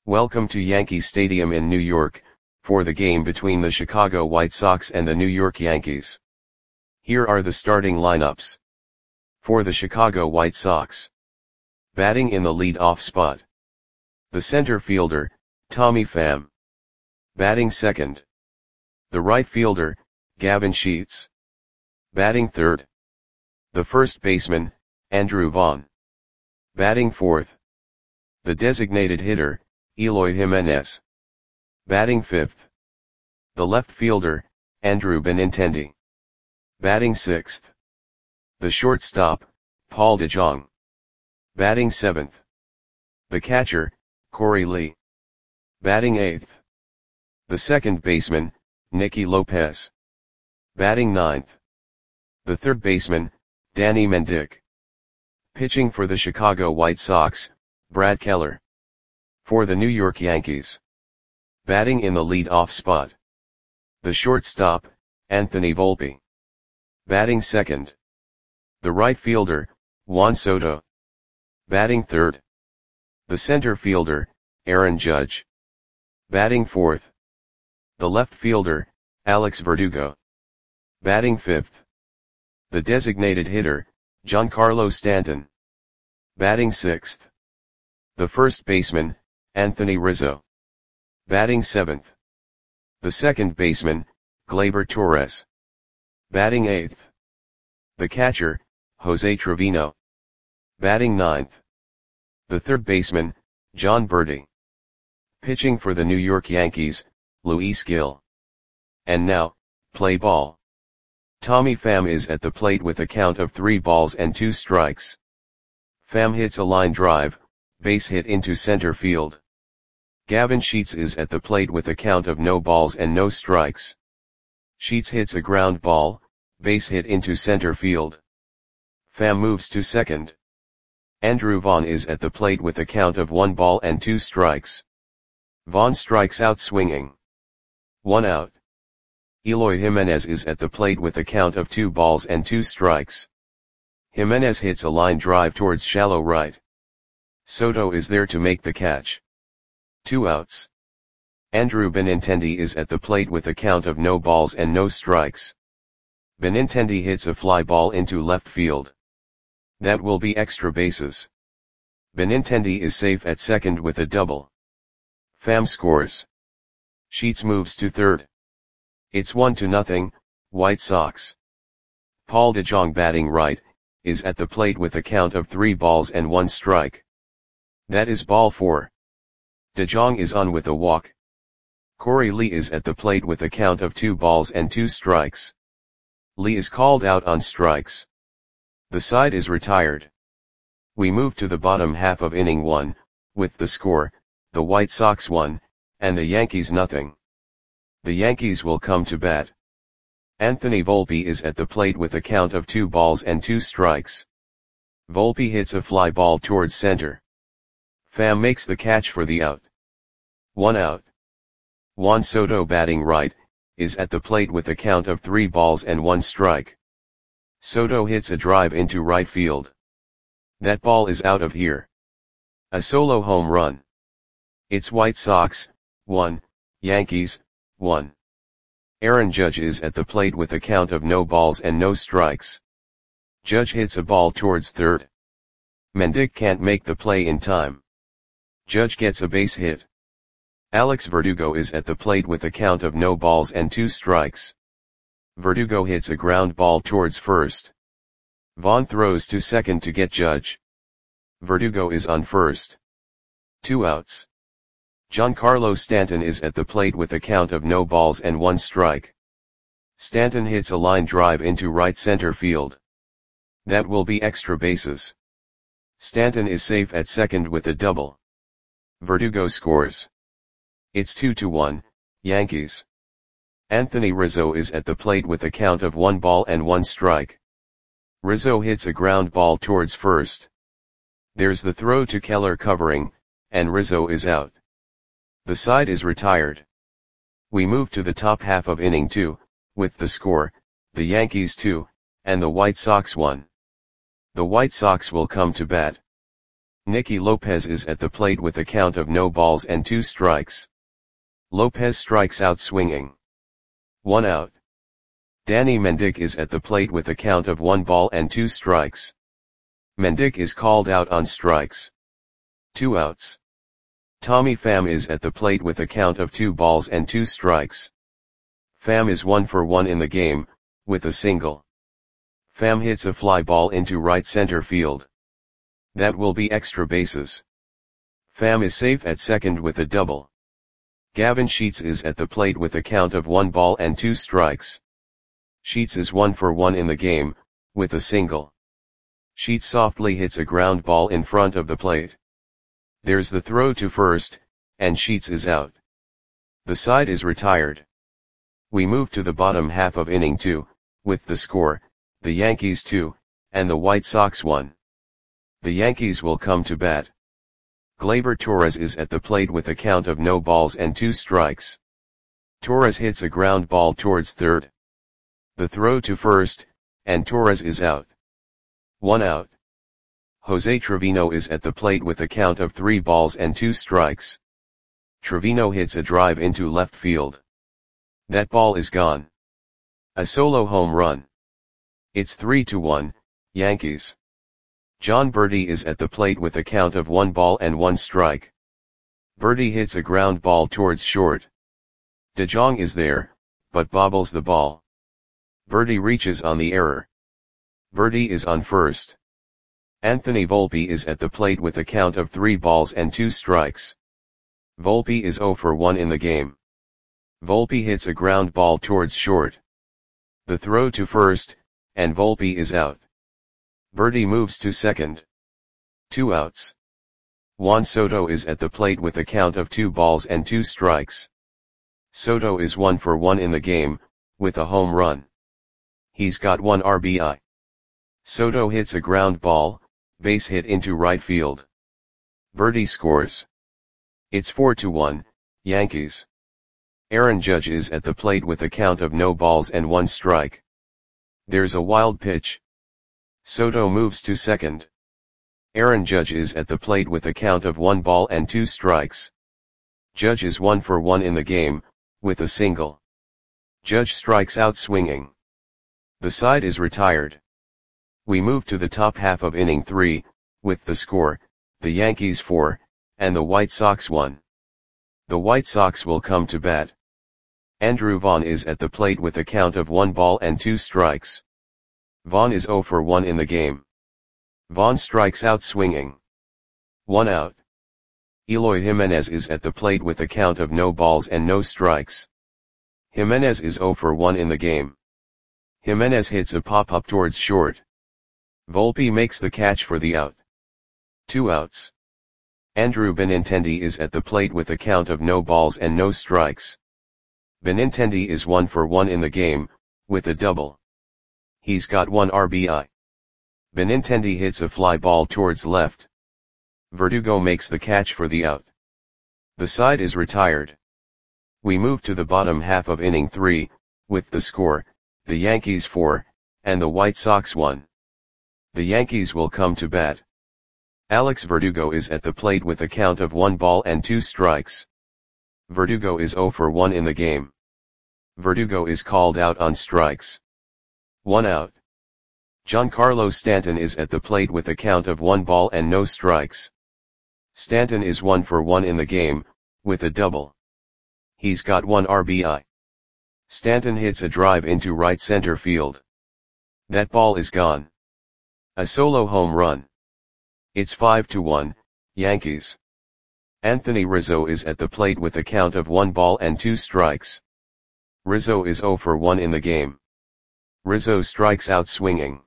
Welcome to Yankee Stadium in New York, for the game between the Chicago White Sox and the New York Yankees. Here are the starting lineups. For the Chicago White Sox. Batting in the lead-off spot. The center fielder, Tommy Pham. Batting second. The right fielder, Gavin Sheets. Batting third. The first baseman, Andrew Vaughn. Batting fourth. The designated hitter, Eloy Jimenez. Batting fifth. The left fielder, Andrew Benintendi. Batting sixth. The shortstop, Paul DeJong. Batting seventh. The catcher, Korey Lee. Batting eighth. The second baseman, Nicky Lopez. Batting ninth. The third baseman, Danny Mendick. Pitching for the Chicago White Sox, Brad Keller. For the New York Yankees. Batting in the lead-off spot. The shortstop, Anthony Volpe. Batting second. The right fielder, Juan Soto. Batting third. The center fielder, Aaron Judge. Batting fourth. The left fielder, Alex Verdugo. Batting fifth. The designated hitter, Giancarlo Stanton. Batting sixth. The first baseman, Anthony Rizzo. Batting seventh. The second baseman, Gleyber Torres. Batting eighth. The catcher, Jose Trevino. Batting ninth. The third baseman, Jon Berti. Pitching for the New York Yankees, Luis Gil. And now, play ball. Tommy Pham is at the plate with a count of 3 balls and 2 strikes. Pham hits a line drive, base hit into center field. Gavin Sheets is at the plate with a count of no balls and no strikes. Sheets hits a ground ball, base hit into center field. Pham moves to second. Andrew Vaughn is at the plate with a count of 1 ball and 2 strikes. Vaughn strikes out swinging. 1 out. Eloy Jimenez is at the plate with a count of 2 balls and 2 strikes. Jimenez hits a line drive towards shallow right. Soto is there to make the catch. 2 outs. Andrew Benintendi is at the plate with a count of no balls and no strikes. Benintendi hits a fly ball into left field. That will be extra bases. Benintendi is safe at second with a double. Pham scores. Sheets moves to third. It's 1-0, White Sox. Paul DeJong batting right, is at the plate with a count of 3 balls and 1 strike. That is ball 4. DeJong is on with a walk. Korey Lee is at the plate with a count of 2 balls and 2 strikes. Lee is called out on strikes. The side is retired. We move to the bottom half of inning 1, with the score, the White Sox 1, and the Yankees nothing. The Yankees will come to bat. Anthony Volpe is at the plate with a count of 2 balls and 2 strikes. Volpe hits a fly ball towards center. Pham makes the catch for the out. 1 out. Juan Soto batting right, is at the plate with a count of 3 balls and 1 strike. Soto hits a drive into right field. That ball is out of here. A solo home run. It's White Sox, 1, Yankees, 1. Aaron Judge is at the plate with a count of no balls and no strikes. Judge hits a ball towards third. Mendick can't make the play in time. Judge gets a base hit. Alex Verdugo is at the plate with a count of no balls and 2 strikes. Verdugo hits a ground ball towards first. Vaughn throws to second to get Judge. Verdugo is on first. 2 outs. Giancarlo Stanton is at the plate with a count of no balls and 1 strike. Stanton hits a line drive into right center field. That will be extra bases. Stanton is safe at second with a double. Verdugo scores. It's 2-1, Yankees. Anthony Rizzo is at the plate with a count of 1 ball and 1 strike. Rizzo hits a ground ball towards first. There's the throw to Keller covering, and Rizzo is out. The side is retired. We move to the top half of inning 2, with the score, the Yankees 2, and the White Sox 1. The White Sox will come to bat. Nicky Lopez is at the plate with a count of no balls and 2 strikes. Lopez strikes out swinging. 1 out. Danny Mendick is at the plate with a count of 1 ball and 2 strikes. Mendick is called out on strikes. 2 outs. Tommy Pham is at the plate with a count of 2 balls and 2 strikes. Pham is 1 for 1 in the game, with a single. Pham hits a fly ball into right center field. That will be extra bases. Pham is safe at second with a double. Gavin Sheets is at the plate with a count of 1 ball and 2 strikes. Sheets is 1 for 1 in the game, with a single. Sheets softly hits a ground ball in front of the plate. There's the throw to first, and Sheets is out. The side is retired. We move to the bottom half of inning 2, with the score, the Yankees 2, and the White Sox 1. The Yankees will come to bat. Gleyber Torres is at the plate with a count of no balls and 2 strikes. Torres hits a ground ball towards third. The throw to first, and Torres is out. 1 out. Jose Trevino is at the plate with a count of 3 balls and 2 strikes. Trevino hits a drive into left field. That ball is gone. A solo home run. It's 3-1, Yankees. John Berti is at the plate with a count of 1 ball and 1 strike. Berti hits a ground ball towards short. DeJong is there, but bobbles the ball. Berti reaches on the error. Berti is on first. Anthony Volpe is at the plate with a count of 3 balls and 2 strikes. Volpe is 0 for 1 in the game. Volpe hits a ground ball towards short. The throw to first, and Volpe is out. Berti moves to second. 2 outs. Juan Soto is at the plate with a count of 2 balls and 2 strikes. Soto is 1 for 1 in the game, with a home run. He's got 1 RBI. Soto hits a ground ball, base hit into right field. Berti scores. It's 4-1, Yankees. Aaron Judge is at the plate with a count of no balls and 1 strike. There's a wild pitch. Soto moves to second. Aaron Judge is at the plate with a count of 1 ball and 2 strikes. Judge is 1 for 1 in the game, with a single. Judge strikes out swinging. The side is retired. We move to the top half of inning 3, with the score, the Yankees 4, and the White Sox 1. The White Sox will come to bat. Andrew Vaughn is at the plate with a count of 1 ball and 2 strikes. Vaughn is 0 for 1 in the game. Vaughn strikes out swinging. 1 out. Eloy Jimenez is at the plate with a count of no balls and no strikes. Jimenez is 0 for 1 in the game. Jimenez hits a pop-up towards short. Volpe makes the catch for the out. 2 outs. Andrew Benintendi is at the plate with a count of no balls and no strikes. Benintendi is 1 for 1 in the game, with a double. He's got 1 RBI. Benintendi hits a fly ball towards left. Verdugo makes the catch for the out. The side is retired. We move to the bottom half of inning 3, with the score, the Yankees 4, and the White Sox 1. The Yankees will come to bat. Alex Verdugo is at the plate with a count of 1 ball and 2 strikes. Verdugo is 0 for 1 in the game. Verdugo is called out on strikes. 1 out. Giancarlo Stanton is at the plate with a count of 1 ball and no strikes. Stanton is 1 for 1 in the game, with a double. He's got 1 RBI. Stanton hits a drive into right center field. That ball is gone. A solo home run. It's 5-1, Yankees. Anthony Rizzo is at the plate with a count of 1 ball and 2 strikes. Rizzo is 0 for 1 in the game. Rizzo strikes out swinging.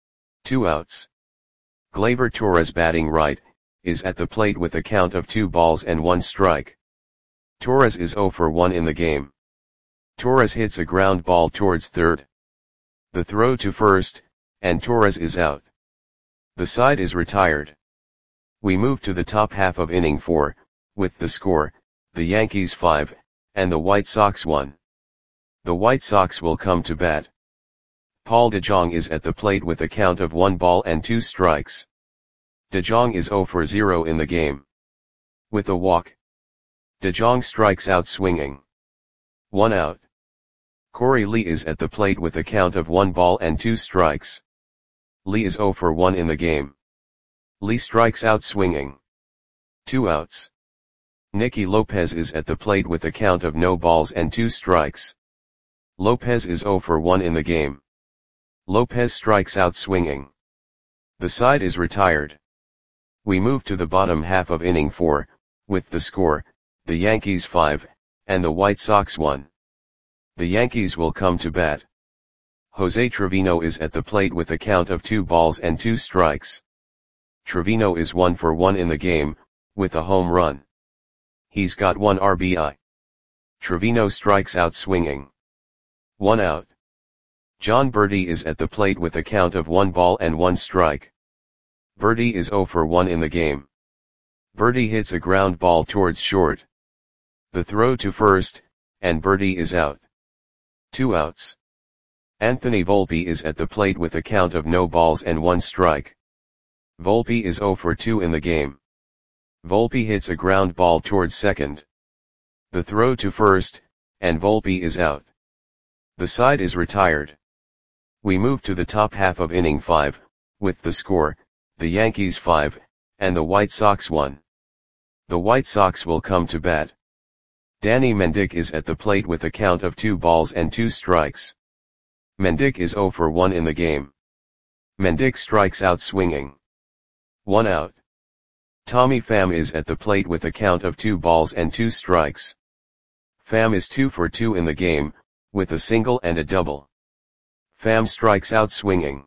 2 outs. Gleyber Torres, batting right, is at the plate with a count of 2 balls and 1 strike. Torres is 0 for 1 in the game. Torres hits a ground ball towards third. The throw to first, and Torres is out. The side is retired. We move to the top half of inning 4, with the score, the Yankees 5, and the White Sox 1. The White Sox will come to bat. Paul DeJong is at the plate with a count of 1 ball and 2 strikes. De Jong is 0 for 0 in the game. With a walk. De Jong strikes out swinging. 1 out. Corey Lee is at the plate with a count of 1 ball and 2 strikes. Lee is 0 for 1 in the game. Lee strikes out swinging. 2 outs. Nicky Lopez is at the plate with a count of no balls and 2 strikes. Lopez is 0 for 1 in the game. Lopez strikes out swinging. The side is retired. We move to the bottom half of inning 4, with the score, the Yankees 5, and the White Sox 1. The Yankees will come to bat. Jose Trevino is at the plate with a count of 2 balls and 2 strikes. Trevino is 1 for 1 in the game, with a home run. He's got 1 RBI. Trevino strikes out swinging. 1 out. Jon Berti is at the plate with a count of 1 ball and 1 strike. Berti is 0 for 1 in the game. Berti hits a ground ball towards short. The throw to first, and Berti is out. 2 outs. Anthony Volpe is at the plate with a count of no balls and 1 strike. Volpe is 0 for 2 in the game. Volpe hits a ground ball towards second. The throw to first, and Volpe is out. The side is retired. We move to the top half of inning 5, with the score, the Yankees 5, and the White Sox 1. The White Sox will come to bat. Danny Mendick is at the plate with a count of 2 balls and 2 strikes. Mendick is 0 for 1 in the game. Mendick strikes out swinging. 1 out. Tommy Pham is at the plate with a count of 2 balls and 2 strikes. Pham is 2 for 2 in the game, with a single and a double. Pham strikes out swinging.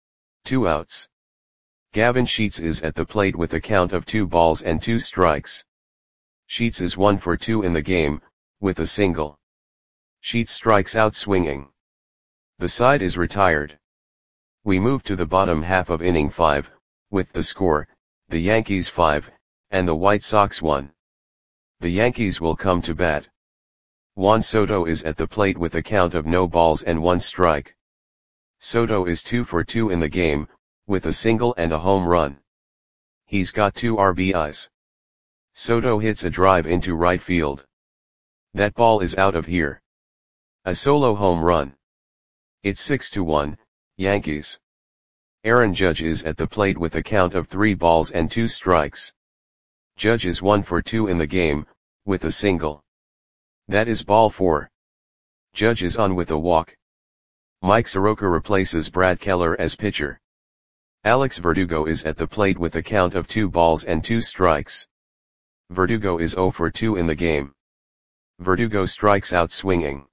2 outs. Gavin Sheets is at the plate with a count of 2 balls and 2 strikes. Sheets is 1 for 2 in the game, with a single. Sheets strikes out swinging. The side is retired. We move to the bottom half of inning 5, with the score, the Yankees 5, and the White Sox 1. The Yankees will come to bat. Juan Soto is at the plate with a count of no balls and 1 strike. Soto is 2 for 2 in the game, with a single and a home run. He's got 2 RBIs. Soto hits a drive into right field. That ball is out of here. A solo home run. It's 6-1, Yankees. Aaron Judge is at the plate with a count of 3 balls and 2 strikes. Judge is 1 for 2 in the game, with a single. That is ball 4. Judge is on with a walk. Mike Soroka replaces Brad Keller as pitcher. Alex Verdugo is at the plate with a count of 2 balls and 2 strikes. Verdugo is 0 for 2 in the game. Verdugo strikes out swinging.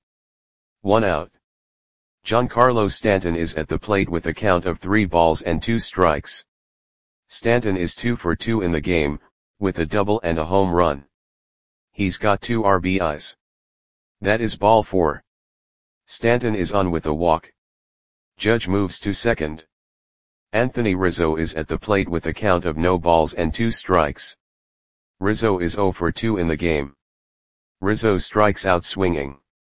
1 out. Giancarlo Stanton is at the plate with a count of 3 balls and 2 strikes. Stanton is 2 for 2 in the game, with a double and a home run. He's got 2 RBIs. That is ball 4. Stanton is on with a walk. Judge moves to second. Anthony Rizzo is at the plate with a count of no balls and 2 strikes. Rizzo is 0 for 2 in the game. Rizzo strikes out swinging.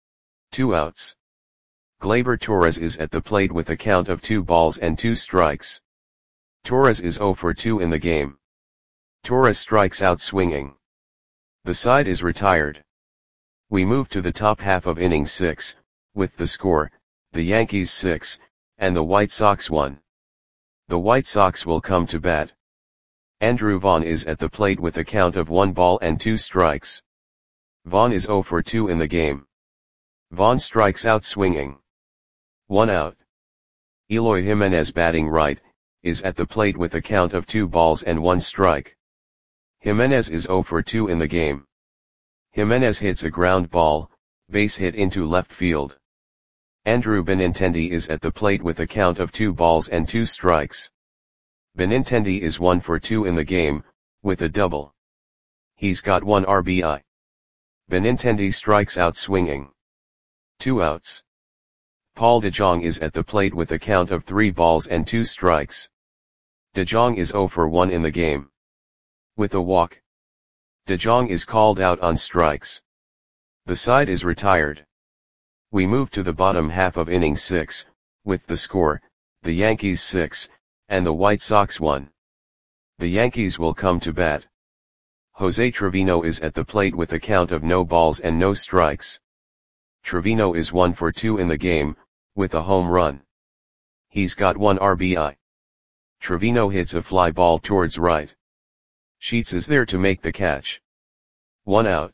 2 outs. Gleyber Torres is at the plate with a count of 2 balls and 2 strikes. Torres is 0 for 2 in the game. Torres strikes out swinging. The side is retired. We move to the top half of inning 6, with the score, the Yankees 6, and the White Sox 1. The White Sox will come to bat. Andrew Vaughn is at the plate with a count of 1 ball and 2 strikes. Vaughn is 0 for 2 in the game. Vaughn strikes out swinging. 1 out. Eloy Jimenez batting right, is at the plate with a count of 2 balls and 1 strike. Jimenez is 0 for 2 in the game. Jimenez hits a ground ball, base hit into left field. Andrew Benintendi is at the plate with a count of 2 balls and 2 strikes. Benintendi is 1 for 2 in the game, with a double. He's got 1 RBI. Benintendi strikes out swinging. 2 outs. Paul DeJong is at the plate with a count of 3 balls and 2 strikes. DeJong is 0 for 1 in the game. With a walk. DeJong is called out on strikes. The side is retired. We move to the bottom half of inning 6, with the score, the Yankees 6, and the White Sox 1. The Yankees will come to bat. Jose Trevino is at the plate with a count of no balls and no strikes. Trevino is 1 for 2 in the game, with a home run. He's got 1 RBI. Trevino hits a fly ball towards right. Sheets is there to make the catch. 1 out.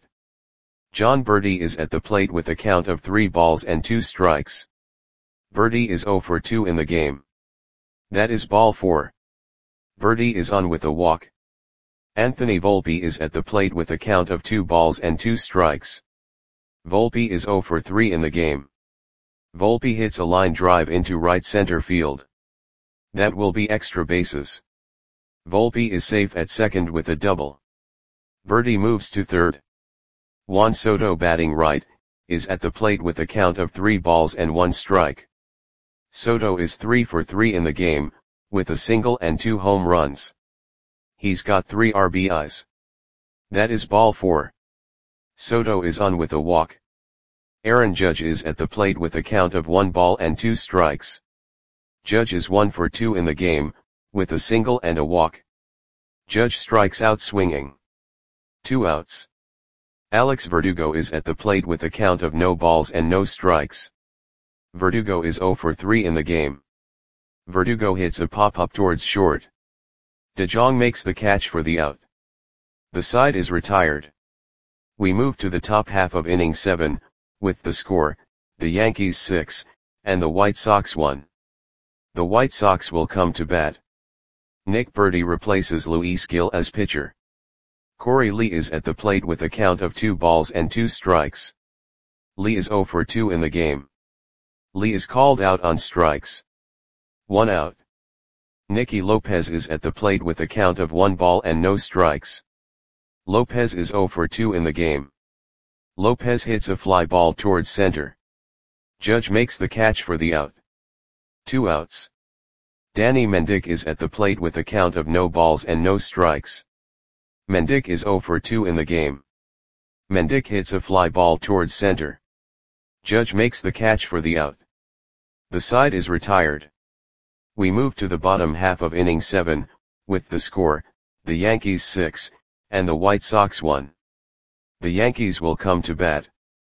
Jon Berti is at the plate with a count of 3 balls and 2 strikes. Berti is 0 for 2 in the game. That is ball 4. Berti is on with a walk. Anthony Volpe is at the plate with a count of 2 balls and 2 strikes. Volpe is 0 for 3 in the game. Volpe hits a line drive into right center field. That will be extra bases. Volpe is safe at second with a double. Berti moves to third. Juan Soto, batting right, is at the plate with a count of 3 balls and 1 strike. Soto is 3 for 3 in the game, with a single and 2 home runs. He's got 3 RBIs. That is ball 4. Soto is on with a walk. Aaron Judge is at the plate with a count of 1 ball and 2 strikes. Judge is 1 for 2 in the game, with a single and a walk. Judge strikes out swinging. 2 outs. Alex Verdugo is at the plate with a count of no balls and no strikes. Verdugo is 0 for 3 in the game. Verdugo hits a pop-up towards short. De Jong makes the catch for the out. The side is retired. We move to the top half of inning 7, with the score, the Yankees 6, and the White Sox 1. The White Sox will come to bat. Nick Berti replaces Luis Gil as pitcher. Corey Lee is at the plate with a count of 2 balls and 2 strikes. Lee is 0 for 2 in the game. Lee is called out on strikes. 1 out. Nicky Lopez is at the plate with a count of 1 ball and no strikes. Lopez is 0 for 2 in the game. Lopez hits a fly ball towards center. Judge makes the catch for the out. 2 outs. Danny Mendick is at the plate with a count of no balls and no strikes. Mendick is 0 for 2 in the game. Mendick hits a fly ball towards center. Judge makes the catch for the out. The side is retired. We move to the bottom half of inning 7, with the score, the Yankees 6, and the White Sox 1. The Yankees will come to bat.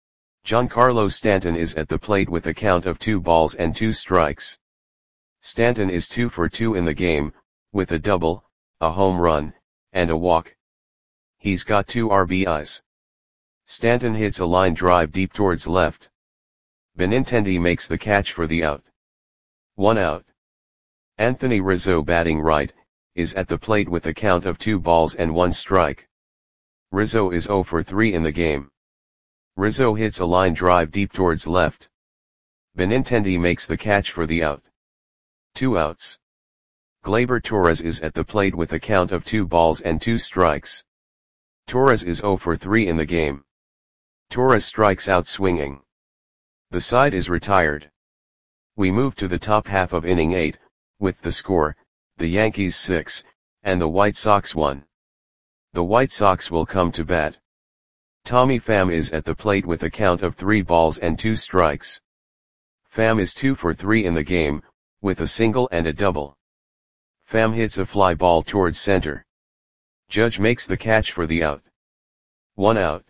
Giancarlo Stanton is at the plate with a count of 2 balls and 2 strikes. Stanton is 2 for 2 in the game, with a double, a home run, and a walk. He's got 2 RBIs. Stanton hits a line drive deep towards left. Benintendi makes the catch for the out. 1 out. Anthony Rizzo, batting right, is at the plate with a count of 2 balls and 1 strike. Rizzo is 0 for 3 in the game. Rizzo hits a line drive deep towards left. Benintendi makes the catch for the out. 2 outs. Gleyber Torres is at the plate with a count of 2 balls and 2 strikes. Torres is 0 for 3 in the game. Torres strikes out swinging. The side is retired. We move to the top half of inning 8, with the score, the Yankees 6, and the White Sox 1. The White Sox will come to bat. Tommy Pham is at the plate with a count of 3 balls and 2 strikes. Pham is 2 for 3 in the game, with a single and a double. Pham hits a fly ball towards center. Judge makes the catch for the out. 1 out.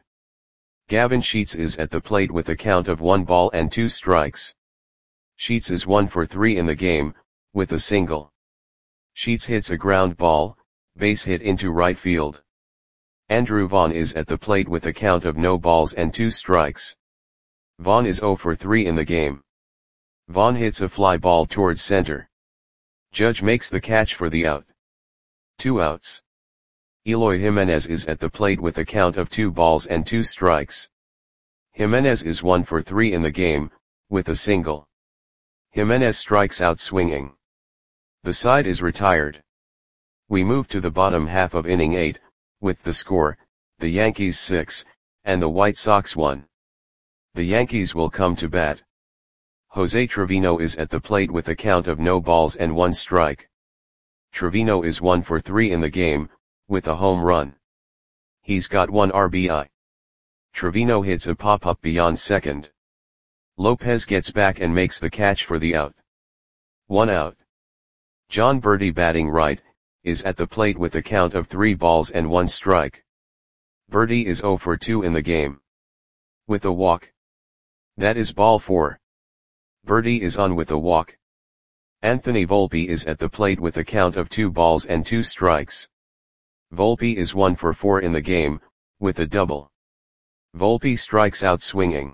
Gavin Sheets is at the plate with a count of 1 ball and 2 strikes. Sheets is 1 for 3 in the game, with a single. Sheets hits a ground ball, base hit into right field. Andrew Vaughn is at the plate with a count of no balls and 2 strikes. Vaughn is 0 for 3 in the game. Vaughn hits a fly ball towards center. Judge makes the catch for the out. 2 outs. Eloy Jimenez is at the plate with a count of 2 balls and 2 strikes. Jimenez is 1 for 3 in the game, with a single. Jimenez strikes out swinging. The side is retired. We move to the bottom half of inning 8, with the score, the Yankees 6, and the White Sox 1. The Yankees will come to bat. Jose Trevino is at the plate with a count of no balls and 1 strike. Trevino is 1 for 3 in the game, with a home run. He's got 1 RBI. Trevino hits a pop-up beyond second. Lopez gets back and makes the catch for the out. 1 out. Jon Berti, batting right, is at the plate with a count of 3 balls and 1 strike. Berti is 0 for 2 in the game. With a walk. That is ball 4. Berti is on with a walk. Anthony Volpe is at the plate with a count of 2 balls and 2 strikes. Volpe is 1 for 4 in the game, with a double. Volpe strikes out swinging.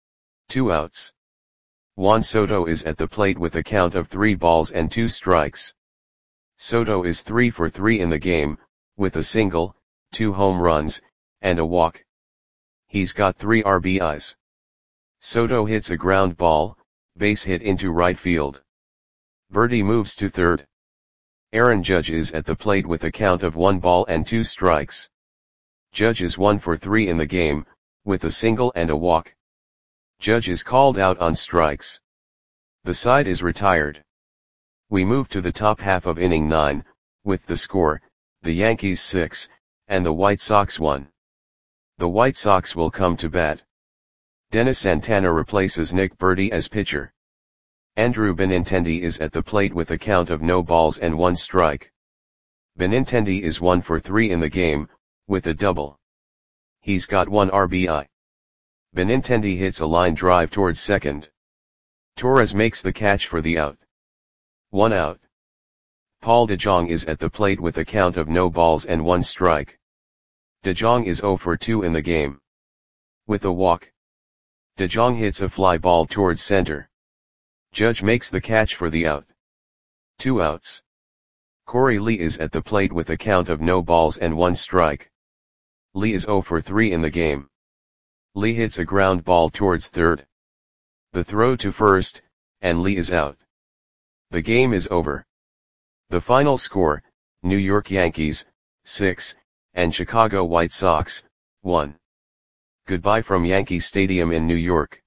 2 outs. Juan Soto is at the plate with a count of 3 balls and 2 strikes. Soto is 3 for 3 in the game, with a single, 2 home runs, and a walk. He's got 3 RBIs. Soto hits a ground ball, base hit into right field. Berti moves to third. Aaron Judge is at the plate with a count of 1 ball and 2 strikes. Judge is 1 for 3 in the game, with a single and a walk. Judge is called out on strikes. The side is retired. We move to the top half of inning 9, with the score, the Yankees 6, and the White Sox 1. The White Sox will come to bat. Dennis Santana replaces Nick Berti as pitcher. Andrew Benintendi is at the plate with a count of no balls and 1 strike. Benintendi is 1 for 3 in the game, with a double. He's got 1 RBI. Benintendi hits a line drive towards second. Torres makes the catch for the out. 1 out. Paul DeJong is at the plate with a count of no balls and 1 strike. DeJong is 0 for 2 in the game. With a walk. DeJong hits a fly ball towards center. Judge makes the catch for the out. 2 outs. Corey Lee is at the plate with a count of no balls and 1 strike. Lee is 0 for 3 in the game. Lee hits a ground ball towards third. The throw to first, and Lee is out. The game is over. The final score, New York Yankees, 6, and Chicago White Sox, 1. Goodbye from Yankee Stadium in New York.